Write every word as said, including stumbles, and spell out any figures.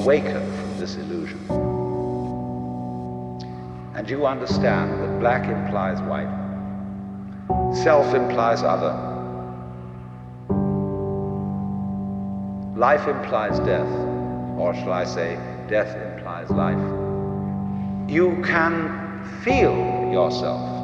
awaken from this illusion, and you understand that black implies white, self implies other, life implies death, or shall I say, death implies life, you can feel yourself